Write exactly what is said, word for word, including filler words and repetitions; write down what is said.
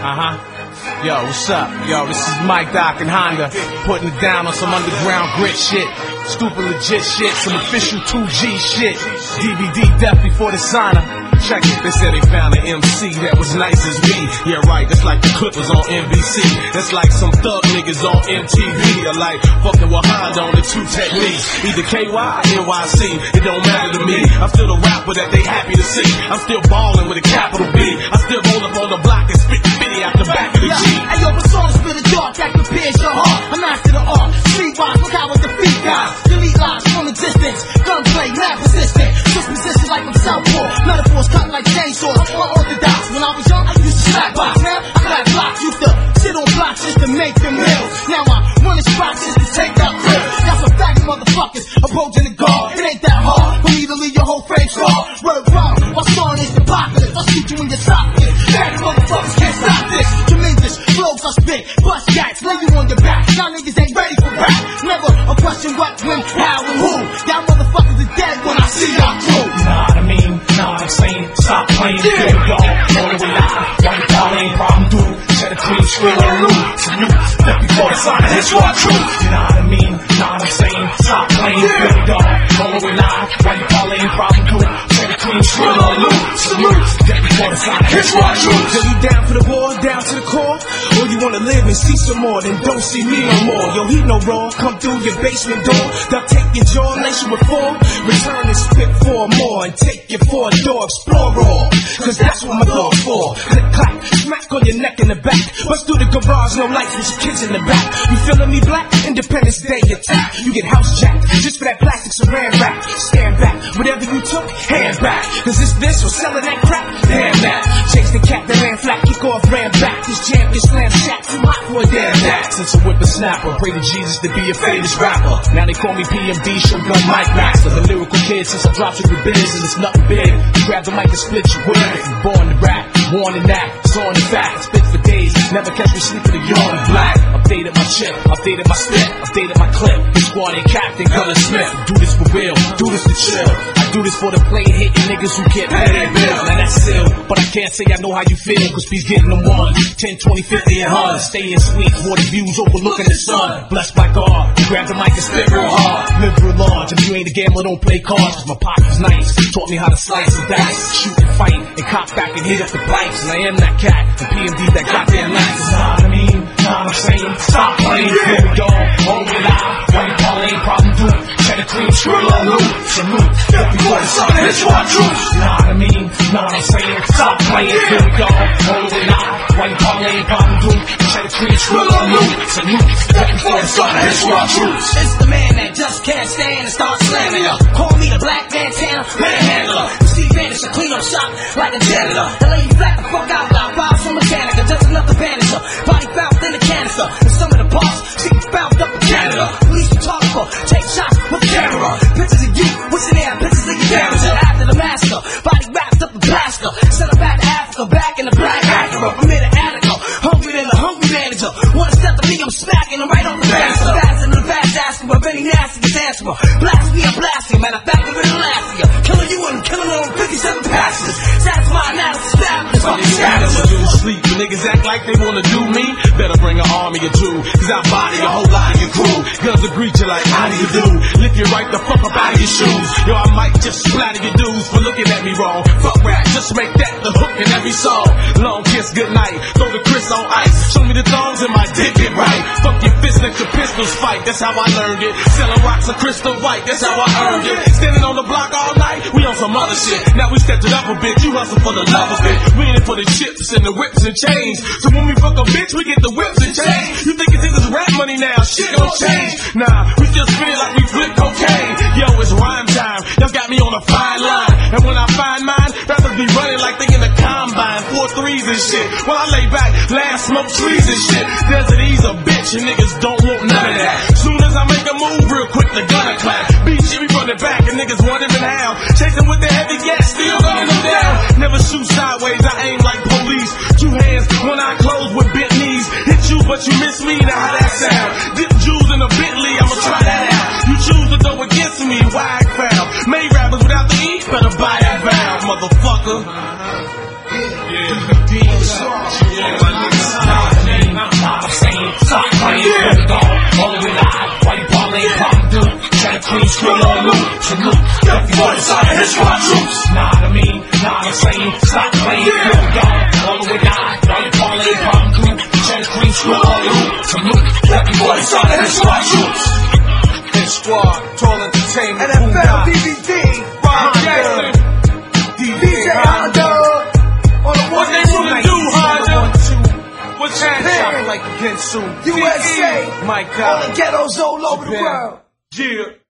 Uh-huh. Yo, what's up? Yo, this is Mike Doc and Honda, putting it down on some underground grit shit, stupid legit shit, some official two G shit, D V D death before the sauna. Check it, they said they found an M C that was nice as me. Yeah, right, that's like the Clippers on N B C. That's like some thug niggas on M T V. Or like fucking with Honda on the two techniques. Either K Y or N Y C, it don't matter to me. I'm still the rapper that they happy to see. I'm still ballin' with a capital B. I still roll up on the block and spit fifty out the back of the G. Hey yo, my song spit a dark that prepares your heart. I'm master the art, streetwise, look how I defeat guys. Delete lies from existence, gunplay, mad resistant. Switch positions like I'm southpaw, metaphors cut like chainsaws. Unorthodox, when I was young, I used to slap box. Now I got blocks, used to sit on blocks just to make them meals. Now I run the spots just to take out crib. That's a fact, motherfuckers approaching the guard. It ain't that hard for me to leave your whole frame scar. Word wrong, my song is apocalypse. I'll shoot you in your socket. Bad motherfuckers can't stop this. Tremendous flows I spit, bust gats, lay you on your back. Y'all niggas ain't ready for rap. Never a question what, when, how, and who. Y'all motherfuckers are dead when I see y'all crew. You know what I mean? Know what I'm saying? Stop playing, yeah. Here we go. Roll it live. Why you calling? Problem do. Set a clean screen on loop. Salute. Let me pour the sign. That's what I truth. You know what I mean? Know what I'm saying? Stop playing, yeah. Here we go. Roll it live. Why you calling? Problem do. Set a clean screen on loop. Salute. Let me pour the sign. That's what I truth. So you down for the war, down to the core? Or you wanna live and see some more, then don't see me no more. Yo, he no raw, come through your basement door. Duck take your jaw, lace you with four. Return and spit four more, and take your four door, explore raw. Cause that's what my dog's for. Click, clack, smack on your neck in the back. Bust through the garage, no lights with your kids in the back. You feeling me black? Independence Day attack. You get house jacked, just for that plastic saran wrap. Stand back, whatever you took, hand back. Cause it's this or selling that crap, damn that. Chase the cat that ran flat, kick off, ran back. This jam can slam shack, too hot for a damn back. Since a whippersnapper, pray to Jesus to be a famous rapper. Now they call me P M D, Shogun Mike Master. The lyrical kid since I dropped you the biz, and it's nothing big. You grab the mic and split your wig. You born to rap, born in that, it's on the fact. Spit for days, never catch me sleeping a yawn in black. Updated my chip, updated my spit, updated my clip. The squad and Captain Gunner Smith. Do this for real, do this to chill. I do this for the play hitting niggas who can't pay their bills. Now that's still, but I can't say I know how you feel. Cause please getting them one, ten, twenty, fifty and one hundred. Staying sweet, water views overlooking the sun. Blessed by God, you grab the mic and spit real hard. Live real large, if you ain't a gambler, don't play cards. Cause my pocket's nice, taught me how to slice and dice. Shoot and fight, and cop back and hit up the pipes. And I am that cat, and P M D that goddamn lights. Know what I mean? Know what I'm saying? Stop playing, here we go. Hold it out, when you call ain't problem do. Cheddar cream, screw on loop. Salute, let me pour the sun, it's your truth. Know what I mean? Know what I'm saying? Stop playing, here we go. Hold it out, when you call ain't problem do. Cheddar cream, screw on loop. Salute, let me pour the sun, it's your truth. It's the man that just can't stand and start slamming ya. Call me the Black Montana manhandler. You see vanish a clean up shop like a janitor. The lady flat the fuck out, got files from Mechanica. Just another vanisher, body bounced in a canister. And some of the parts, she bounced up in Canada. Police photographer, take shots with the camera. Pictures of you, what's in there, pictures of your damage. After the master, body wrapped up in plaster. Sent her back to Africa, back in the black Acura. From here to Attica, hungry than the hungry manager. One step to me, I'm smacking him right on the banister. Faster than the fast asking, but any nasty is answer. Blast me, I blast you, matter of fact, I'm in the last year. Killing you and killing on fifty-seven passes. That's my analysis, fabulous, fucking savages. Lose sleep, when niggas act like they wanna do me. Better bring an army or two, cause I body a whole lot of your crew. Guns will greet you like, how do you do? Lift you right the fuck up out of your shoes. Yo, I might just splatter your dudes for looking at me wrong. Fuck rap, just make that the hook in every song. Long kiss, good night, throw the Chris on ice. Show me the thongs and my dick get right. Fuck your fist, let your pistols fight, that's how I learned it. Selling rocks of crystal white, that's how I earned it. Standing on the block all night, we on some other shit. Now we stepped it up a bit, you hustle for the love of it. We in it for the chips and the whips and chains. So when we fuck a bitch, we get the whips and chains. You think it's this rap money now, shit gon' change. Nah, we just feel like we flip cocaine. Yo, it's rhyme time, y'all got me on a fine line. And when I find mine, rappers be running like they in the combine. Four threes and shit, while I lay back, last smoke trees and shit. Desert E's a bitch and niggas don't want none of that. Soon as I make a move real quick, the gunner clap. Beat shit, we run it back and niggas wondering how. Chasing with the heavy gas, still gunning them down. Never shoot sideways, I aim like police. Two hands, one eye closed with bent knees. Hit you, but you miss me, now how that sound? Dip Jews in a Bentley, I'ma try that out. You choose to go against me, wag foul. Made rappers without the E, better buy that valve, motherfucker. Yeah, yeah. Pauline, Pop Dude, Cheddar Queen, Skrill on loop. Salute, F forty side of his squad troops. Nah, I mean, nah, I'm saying, stop playing. Here we go, all the way down. Right, Pauline, Pop Dude, Cheddar Queen, Skrill on loop. Salute, F forty side of his squad troops. His squad, Tall Entertainment, N F L D V D, Ron Jackson, D J Hondo, on the what one they and gonna two, do, Honda? What's that? Like Gensu, U S A, my all God, the ghettos all over the Japan. world. Yeah.